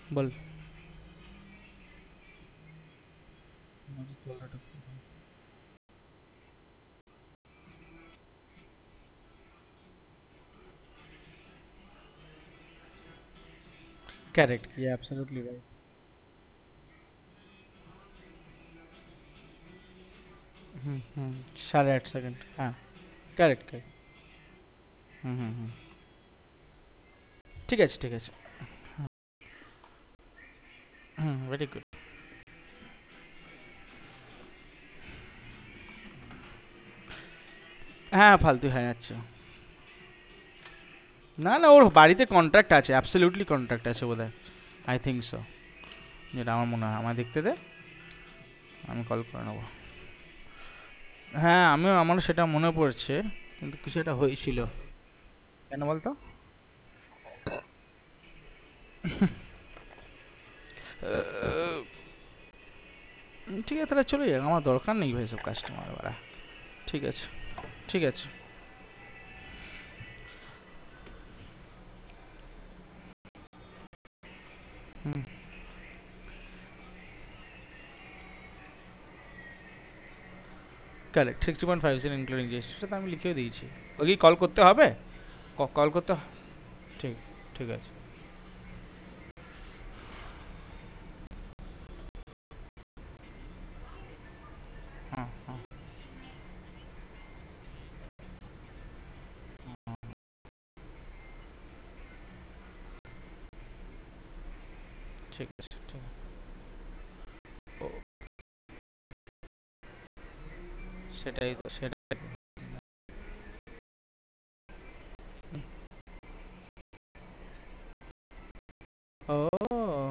বল। Correct. Yeah, absolutely right. হুম হুম 8.5 second, হ্যাঁ। Correct correct. হুম হুম হুম। ঠিক আছে ঠিক আছে। হুম, ভেরি গুড। হ্যাঁ, ফালতু হয়ে যাচ্ছে। না না, ওর বাড়িতে কন্ট্রাক্ট আছে, অ্যাবসলিউটলি কন্ট্রাক্ট আছে বোধহয়। আই থিঙ্ক সো, যেটা আমার মনে হয়। আমার দেখতে দে, আমি কল করে নেবো। হ্যাঁ, আমিও, আমারও সেটা মনে পড়ছে, কিন্তু কিছু একটা হয়েছিল। কেন বলতো? ঠিক আছে, তাহলে চলে যাক, আমার দরকার নেই ভাই সব কাস্টমার বাড়া। ঠিক আছে ঠিক আছে। হুম, কারেক্ট, 60.5 ইনক্লুডিং জিএসটি, সেটা তো আমি লিখেও দিয়েছি। ওকে কল করতে হবে? কল করতে ঠিক, ঠিক আছে। হ্যাঁ হ্যাঁ। ঠিক আছে ঠিক আছে। ও, সেটাই তো সেটাই। ও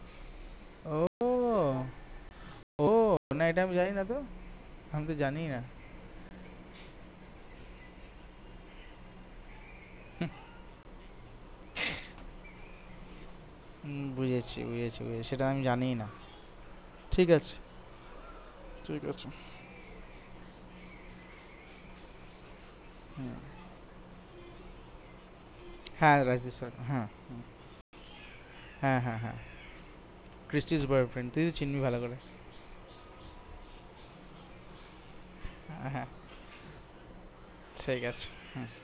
ও ও, না এটা আমি জানি না তো, আমি তো জানি না। বুঝেছি বুঝেছি বুঝেছি, সেটা আমি জানি না। ঠিক আছে ঠিক আছে। হুম। হ্যাঁ, রাজদীপ স্যার, হ্যাঁ হ্যাঁ হ্যাঁ হ্যাঁ। ক্রিস্টিস বয়ফ্রেন্ড, তুই তো চিনবি ভালো করে। হ্যাঁ হ্যাঁ, ঠিক আছে। হুম।